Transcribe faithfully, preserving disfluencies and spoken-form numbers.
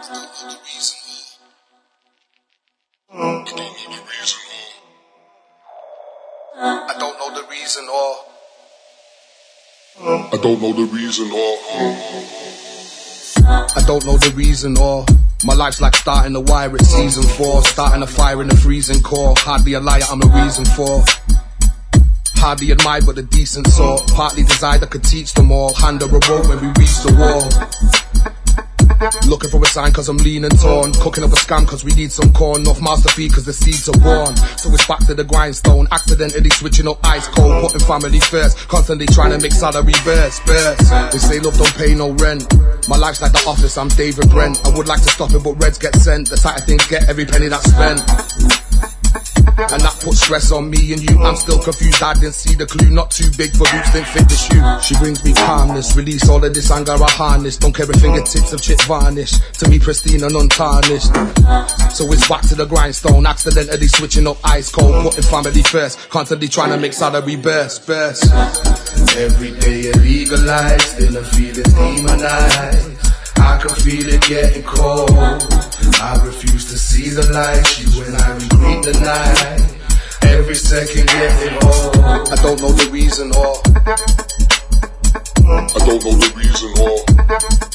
I don't know the reason or I don't know the reason or I don't know the reason or my life's like starting a wire at season four, starting a fire in the freezing core. Hardly a liar, I'm a reason for. Hardly admired but a decent sort. Partly desired I could teach them all. Hand her a rope when we reach the wall. Looking for a sign cause I'm lean and torn. Cooking up a scam cause we need some corn. Enough mouths to feed cause the seeds are born. So it's back to the grindstone. Accidentally switching up ice cold. Putting family first. Constantly trying to make salary burst, burst. They say love don't pay no rent. My life's like The Office, I'm David Brent. I would like to stop it but reds get sent. The type of things get every penny that's spent. And that puts stress on me and you. I'm still confused, I didn't see the clue. Not too big for boots, didn't fit the shoe. She brings me calmness, release all of this anger I harness. Don't care if fingertips of chip varnish. To me pristine and untarnished. So it's back to the grindstone. Accidentally switching up ice cold. Putting family first. Constantly trying to make salary burst, burst. Every day illegalized, still I'm feeling demonized. I can feel it getting cold. I refuse to see the light. You and I, we greet the night. Every second getting old. I don't know the reason or I don't know the reason or